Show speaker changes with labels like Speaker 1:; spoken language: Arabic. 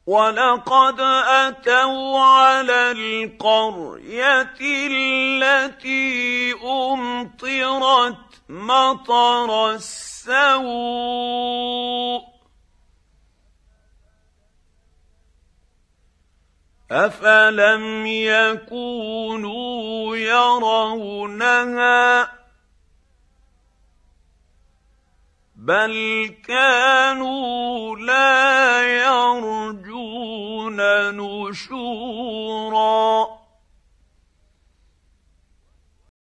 Speaker 1: وَلَقَدْ أَتَوْا عَلَى الْقَرْيَةِ الَّتِي أُمْطِرَتْ مَطَرَ السَّوْءِ أَفَلَمْ يَكُونُوا يَرَوْنَهَا بَلْ كَانُوا لَا يَرْجُونَ نُشُورًا